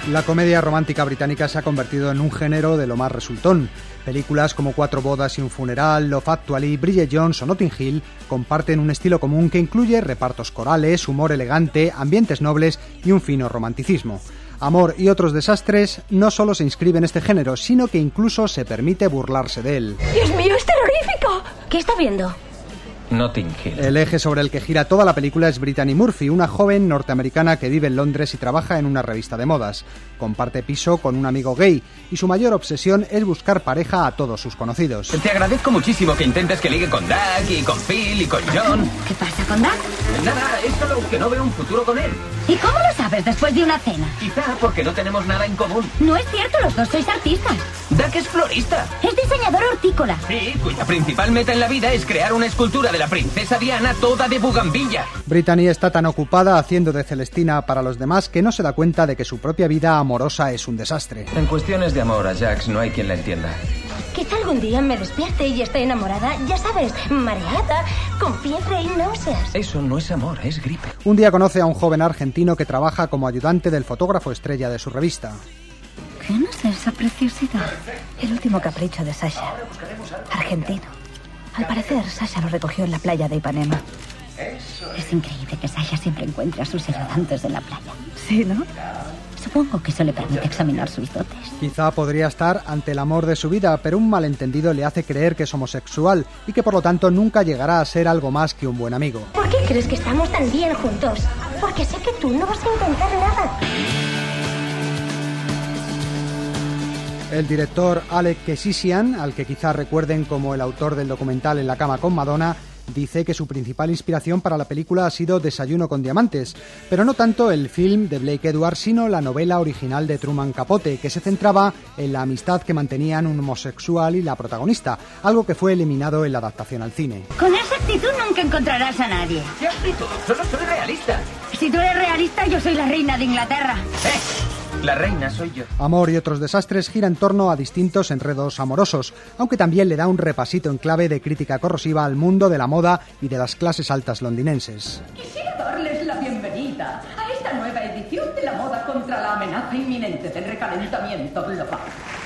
La comedia romántica británica se ha convertido en un género de lo más resultón. Películas como 4 bodas y un funeral, Love Actually, Bridget Jones o Notting Hill comparten un estilo común que incluye repartos corales, humor elegante, ambientes nobles y un fino romanticismo. Amor y otros desastres no solo se inscribe en este género, sino que incluso se permite burlarse de él. ¡Dios mío, es terrorífico! ¿Qué está viendo? Notting Hill. El eje sobre el que gira toda la película es Brittany Murphy, una joven norteamericana que vive en Londres y trabaja en una revista de modas. Comparte piso con un amigo gay y su mayor obsesión es buscar pareja a todos sus conocidos. Te agradezco muchísimo que intentes que ligue con Doug y con Phil y con John. ¿Qué pasa con Doug? Nada, es solo que no veo un futuro con él. ¿Y cómo lo sabes después de una cena? Quizá porque no tenemos nada en común. No es cierto, los dos sois artistas. Doug es florista. Es diseñador hortícola. Sí, cuya principal meta en la vida es crear una escultura de la princesa Diana toda de bugambilla. Brittany está tan ocupada haciendo de Celestina para los demás que no se da cuenta de que su propia vida amorosa es un desastre. En cuestiones de amor a Jax no hay quien la entienda. Quizá algún día me despierte y esté enamorada, ya sabes, mareada, con fiebre y náuseas. Eso no es amor, es gripe. Un día conoce a un joven argentino que trabaja como ayudante del fotógrafo estrella de su revista. ¿Quién es esa preciosidad? El último capricho de Sasha. Argentino. Al parecer, Sasha lo recogió en la playa de Ipanema. Es increíble que Sasha siempre encuentre a sus ayudantes en la playa. Sí, ¿no? Supongo que eso le permite examinar sus dotes. Quizá podría estar ante el amor de su vida, pero un malentendido le hace creer que es homosexual y que por lo tanto nunca llegará a ser algo más que un buen amigo. ¿Por qué crees que estamos tan bien juntos? Porque sé que tú no vas a intentar nada. El director Alec Kesisian, al que quizá recuerden como el autor del documental En la cama con Madonna, dice que su principal inspiración para la película ha sido Desayuno con diamantes, pero no tanto el film de Blake Edwards, sino la novela original de Truman Capote, que se centraba en la amistad que mantenían un homosexual y la protagonista, algo que fue eliminado en la adaptación al cine. Con esa actitud nunca encontrarás a nadie. ¿Qué actitud? Solo soy realista. Si tú eres realista, yo soy la reina de Inglaterra. La reina soy yo. Amor y otros desastres gira en torno a distintos enredos amorosos, aunque también le da un repasito en clave de crítica corrosiva al mundo de la moda y de las clases altas londinenses. Quisiera darles la bienvenida a esta nueva edición de la moda contra la amenaza inminente del recalentamiento global.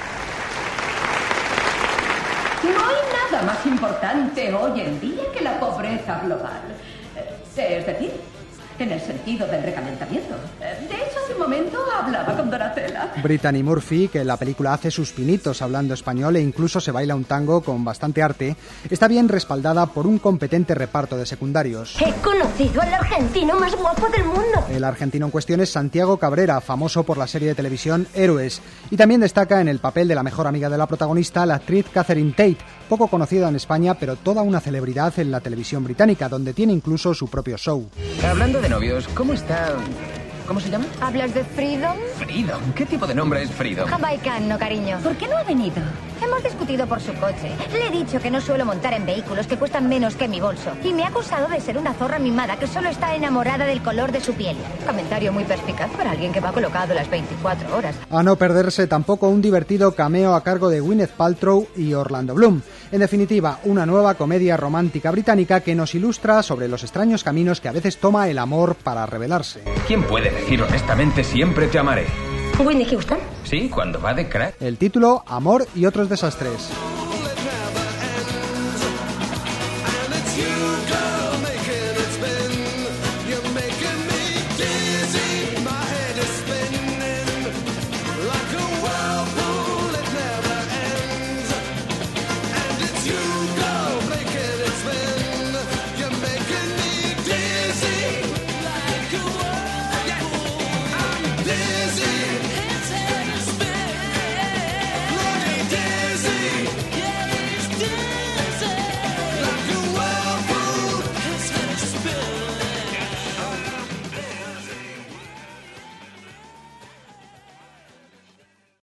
No hay nada más importante hoy en día que la pobreza global. Es decir, en el sentido del recalentamiento. De hecho, hace un momento hablaba con Donatella. Brittany Murphy, que en la película hace sus pinitos hablando español e incluso se baila un tango con bastante arte, está bien respaldada por un competente reparto de secundarios. He conocido al argentino más guapo del mundo. El argentino en cuestión es Santiago Cabrera, famoso por la serie de televisión Héroes, y también destaca en el papel de la mejor amiga de la protagonista, la actriz Catherine Tate, poco conocida en España, pero toda una celebridad en la televisión británica, donde tiene incluso su propio show. Hablando de novios, ¿cómo está? ¿Cómo se llama? ¿Hablas de Freedom? Freedom. ¿Qué tipo de nombre es Freedom? Jamaicano, cariño. ¿Por qué no ha venido? Hemos discutido por su coche. Le he dicho que no suelo montar en vehículos que cuestan menos que mi bolso. Y me ha acusado de ser una zorra mimada que solo está enamorada del color de su piel. Comentario muy perspicaz para alguien que va colocado las 24 horas. A no perderse tampoco un divertido cameo a cargo de Gwyneth Paltrow y Orlando Bloom. En definitiva, una nueva comedia romántica británica que nos ilustra sobre los extraños caminos que a veces toma el amor para revelarse. ¿Quién puede decir honestamente siempre te amaré? ¿Whitney Houston? Sí, cuando va de crack. El título, Amor y otros desastres.